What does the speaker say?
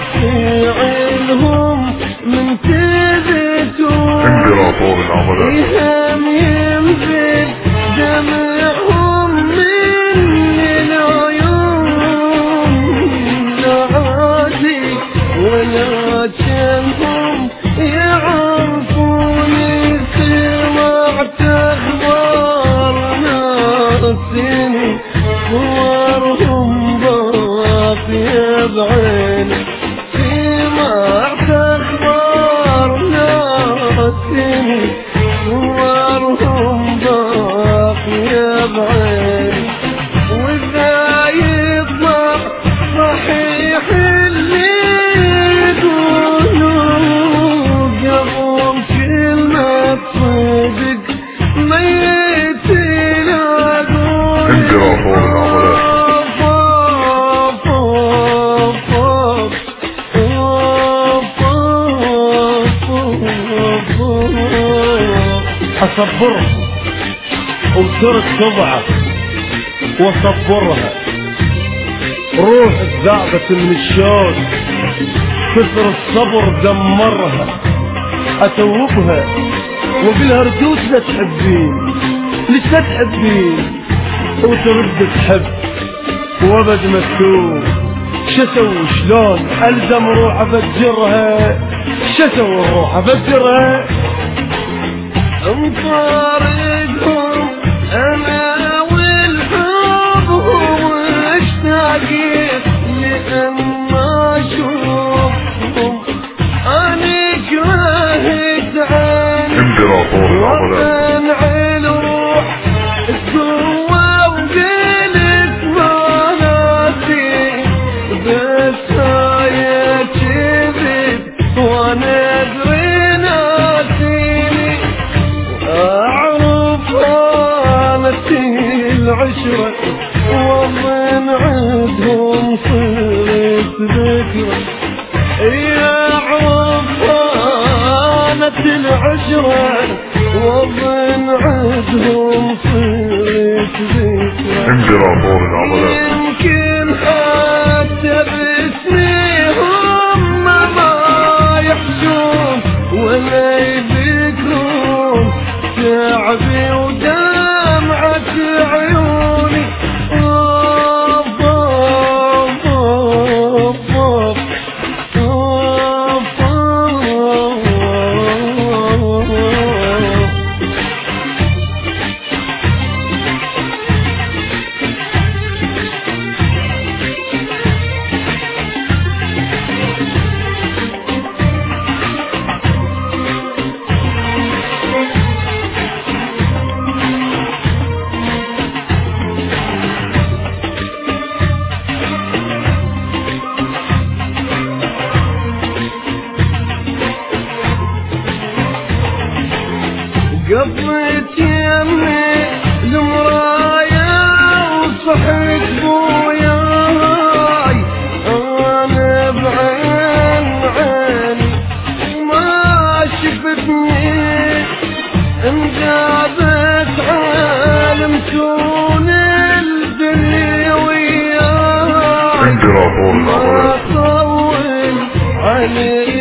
تسعلهم من تبتون امبراطور العضلات فيهم ينزل دمعهم من العيون عادي ولكنهم يعرفون سمعت اخبار ناسني صورهم باقية بعيني سمعت اخبار ناسني صورهم باقية بعيني واذا يطلع صحيح اللي يقولوا قبل كلمة صدق ميت يلاقون امبراطور العضلات اصبرها وترك صبعك واصبرها روح ذابت من الشوق كثر الصبر دمرها اتوبها وقلها ردود لا تحبين ليش لا تحبين وترد تحب وابد مكتوب شسوي شلون الزم روح افجرها شسوي روح افجرها انطاردهم انا والحب واشتاقيت لان ما اشوفهم انا كرهت عيني امبراطور العضلات وانعل روح القوة وقلت ما ناسي بس هاي كذب وانا ادري ناسيني اعرف انتي العشرة واظن عندهم صرت ذكرى يعرف انتي العشرة واظن عندهم صرت ذكرى امبراطور العضلات يمكن حتى باسمهم ما يحجون ولا يذكرون تعبي ودمعة عيوني قضيت يمي المرايا وصحيت بوياي انا بعين عيني ما شفتني انجابت عالم كون الدنيا وياي امبراطور ما العضلات طول علي